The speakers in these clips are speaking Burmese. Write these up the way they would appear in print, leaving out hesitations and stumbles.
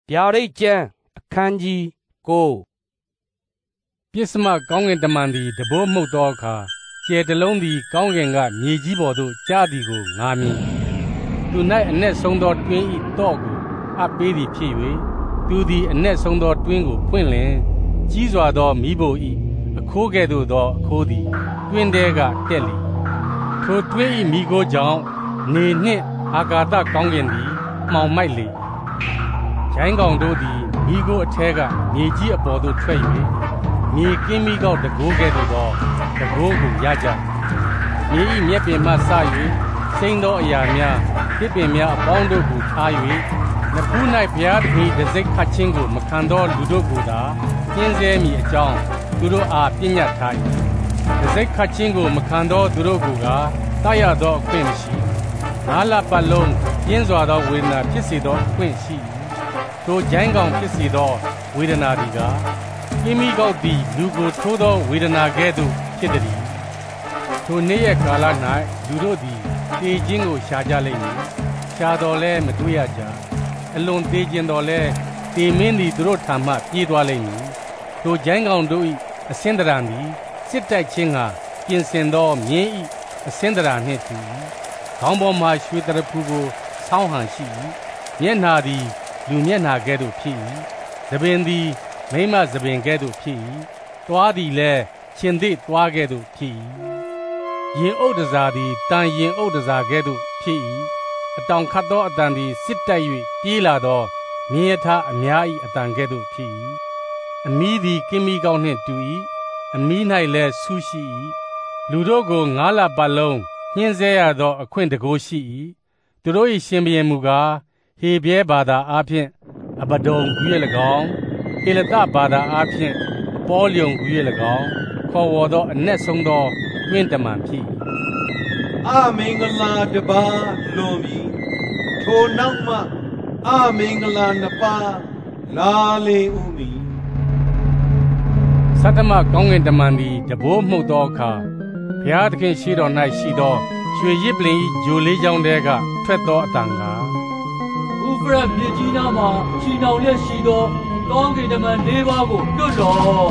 ဗျာဒိတ်ကျမ်းအခန်းကြီး9 ပစ္စမကောင်းကင်တမန်သည်တဘိုးမှုတ်သောအခါကျဲတလုံးသည်ကောင်းကင်ကမြေကြီးပေါ်သို့ကျသည်ကိုငါမြင်သူ၌အ내ဆုံးသောတွင်း၏တော့ကိုအပ်ပေးသည်ဖြစ်၍သူသည်အ내ဆုံးသောတွင်းကိုဖွင့်လင်ကြီးစွာသောမိဘ၏အခိုးကဲ့သို့သောအခိုးသည်တွင်းထဲကတက်လေထိုတွင်း၏မိခိုးကြောင့်နေနှင့်အာကာသကောင်းကင်သည်မှောင်မိုက်လေကျိုင်းကောင်တို့သည်မိခိုးအထဲကမြေကြီးအပေါ်သို့ထွက်၍မြေကင်းမိကောက်တကိုးကဲ့သို့သောတကိုးကိုရကြမြေ၏မြက်ပင်မှစ၍စိမ့်သောအရာများတစ်ပင်များအပေါင်းတို့ကိုထား၍နဖူး၌ဘုရားသခင်တစိ့ခတ်ခြင်းကိုမခံသောလူတို့ကိုသာကျင်းဆဲမိအကြောင်းသူတို့အားပြညတ်ထား၏တစိ့ခတ်ခြင်းကိုမခံသောသူတို့ကိုကတရသောအခွင့်မရှိငါးလပတ်လုံးပြင်းစွာသောဝေဒနာဖြစ်စေသောအခွင့်ရှိထိုကျိုင်းကောင်ဖြစ်စေသောဝေဒနာသည်ကပြင်းမိကောက်သည်လူကိုထိုးသောဝေဒနာကဲ့သို့ဖြစ်သည်ထိုနေ့ရက်ကာလ၌လူတို့သည်တေခြင်းကိုရှာကြလိမ့်မည်ရှာတော်လဲမတွေ့ရကြအလွန်သေးခြင်းတော်လဲတေမင်းသည်သူတို့ထံမှပြေးသွားလိမ့်မည်ထိုကျိုင်းကောင်တို့၏အစင်းတရံသည်စစ်တိုက်ခြင်းကပြင်ဆင်သောမြင်း၏အစင်းတရာနှင့်တူခေါင်းပေါ်မှရွှေတရဖူကိုဆောင်းဟန်ရှိမျက်နာသည်လူမျက်နာကဲ့သို့ဖြစ်၏သပင်သည်မိမသပင်ကဲ့သို့ဖြစ်၏တွားသည်လည်းရှင်သည့်တွားကဲ့သို့ဖြစ်၏ရင်အုပ်တစားသည်တန်ရင်အုပ်တစားကဲ့သို့ဖြစ်၏အတောင်ခတ်သောအတန်သည်စစ်တိုက်၍ပြေးလာသောမြင်းရထားအများ၏အတန်ကဲ့သို့ဖြစ်၏အမီးသည်ကင်းမီကောင်းနှင့်တူ၏အမီး၌လည်းဆူရှိ၏လူတို့ကိုငါးလပတ်လုံးညှင်းဆဲရသောအခွင့်တကိုးရှိ၏သူတို့၏ရှင်ဘုရင်မူကားဟေဘဲဘာသာအားဖြင့်အဘဒုံကူ၍၎င်းဟေလသဘာသာအားဖြင့်ပေါလျုံကူ၍၎င်းခေါ်ဝေါ်သောအ내ဆုံးသောတွင်းတမန်ဖြစ်အမင်္ဂလာတပါးလွန်ပြီထိုနောက်မှအမင်္ဂလာနှစ်ပါးလာလေဥမီသတ္တမကောင်းကင်တမန်သည်တဘိုးမှုတ်သောအခါဘုရားသခင်ရှိတော်၌ရှိသောရွှေရစ်ပလင်၏ဂျိုလေးချောင်းတဲကထွက်သောအတန်ကားဥဖရတ်မြေကြီးနားမှာချီနှောင်လျက်ရှိသောကောင်းကင်တမန်၄ပါးကိုတွတ်တော်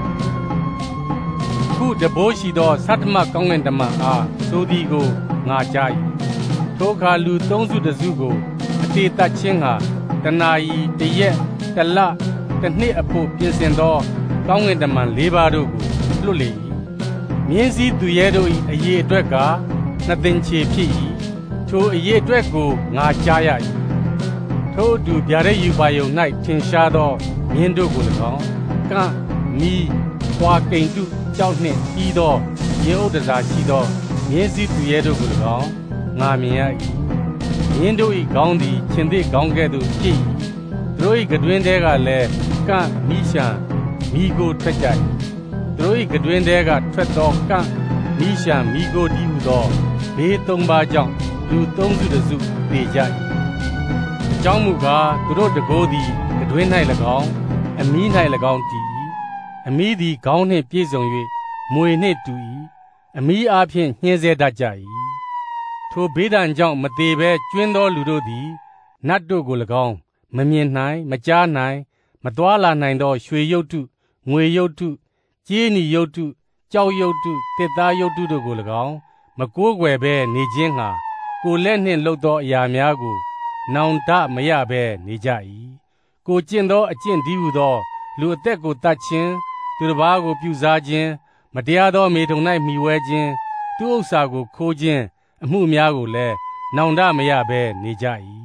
ခုတဘိုးရှိသောသတ္တမကောင်းကင်တမန်အားသို့သည်ကိုငါကြား၏ထိုအခါလူသုံးစုတစုကိုအတေတတ်ခြင်းဟာတနာရီတရက်တလတစ်နှစ်အဖို့ပြင်ဆင်သောကောင်းကင်တမန်၄ပါးတို့ကိုလွတ်လေ၏မြင်းစည်းသူရဲတို့၏အရေးအတွက်ကနှစ်သိန်းချေဖြစ်၏ထိုအရေးအတွက်ကိုငါကြားရ၏ထို့အတူဗျာဒိတ်ယူပါယုံ၌ထင်ရှားသောမြင်းတို့ကို၎င်းကန့်မီးပွားကိန်တုကြောက်နှင့်ပြီးသောရင်အုပ်တစားရှိသောမြင်းစည်းသူရဲတို့ကို၎င်းငါမြင်ရ၏မြင်းတို့၏ခေါင်းသည်ခြင်သည့်ခေါင်းကဲ့သို့ဖြစ်၏သူတို့၏ကတွင်ထဲကလည်းကန့်မီးရှံမိကိုထွက်ကြ၏သူတို့၏ကတွင်ထဲကထွက်သောကန့်မီးရှံမိကိုတည်းဟုသောဘေးသုံးပါးကြောင့်လူသုံးစုတစုသေကြ၏အကြောင်းမူကားသူတို့တကိုးသည်ကတွင်၌၎င်းအမီး၌၎င်းတည်၏အမီးသည်ခေါင်းနှင့်ပြည့်စုံ၍မွေနှင့်တူ၏အမီးအားဖြင့်ညှင်းဆဲတတ်ကြ၏ထိုဘေးဒဏ်ကြောင့်မသေးဘဲကျွင်းသောလူတို့သည်နတ်တို့ကို၎င်းမမြင်နိုင်မကြားနိုင်မသွားလာနိုင်သောရွှေရုပ်တုငွေရုပ်တုကြေးနီရုပ်တုကြောက်ရုပ်တုတစ်သားရုပ်တုတို့ကို၎င်းမကိုးကွယ်ဘဲနေခြင်းဟာကိုလက်နှင့်လှုပ်သောအရာများကိုနောင်တမရဘဲနေကြ၏ကိုကျင့်သောအကျင့်ဒီဟုသောလူအသက်ကိုတတ်ခြင်းသူတစ်ပါးကိုပြုစားခြင်းမတရားသောမေထုံ၌မှီဝဲခြင်းသူဥစ္စာကိုခိုးခြင်းအမှုများကိုလည်းနောင်တမရဘဲနေကြ၏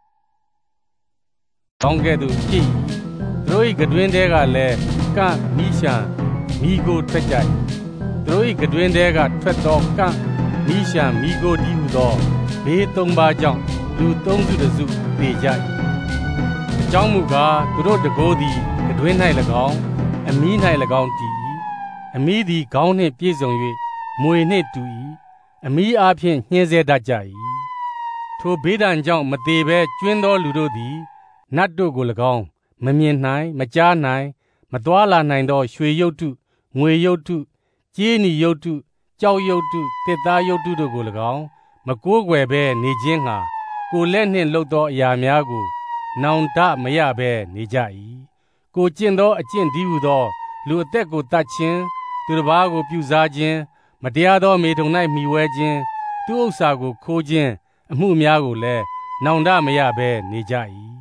ကောင်းကဲ့သို့ဖြစ်၏သူတို့၏ကတွင်ထဲကလည်းကန့်မီးရှံမိကိုထွက်ကြ၏သူတို့၏ကတွင်ထဲကထွက်သောကန့်မီးရှံမိကိုတည်းဟုသောဘေးသုံးပါးကြောင့်လူသုံးစုတစုသေကြ၏အကြောင်းမူကားသူတို့တကိုးသည်ကတွင်၌၎င်းအမီး၌၎င်းတည်၏အမီးသည်ခေါင်းနှင့်ပြည့်စုံ၍မွေနှင့်တူ၏အမီးအားဖြင့်ညှင်းဆဲတတ်ကြ၏ထိုဘေးဒဏ်ကြောင့်မသေးဘဲကျွင်းသောလူတို့သည်နတ်တို့ကို၎င်းမမြင်နိုင်မကြားနိုင်မသွားလာနိုင်သောရွှေရုပ်တုငွေရုပ်တုကြေးနီရုပ်တုကြောက်ရုပ်တုတစ်သားရုပ်တုတို့ကို၎င်းမကိုးကွယ်ဘဲနေခြင်းဟာကိုလက်နှင့်လှုပ်သောအရာများကိုနောင်တမရဘဲနေကြ၏ကိုကျင့်သောအကျင့်ဒီဟုသောလူအသက်ကိုတတ်ခြင်းသူတစ်ပါးကိုပြုစားခြင်းမတရားသောမေထုံ၌မှီဝဲခြင်းသူဥစ္စာကိုခိုးခြင်းအမှုများကိုလည်းနောင်တမရဘဲနေကြ၏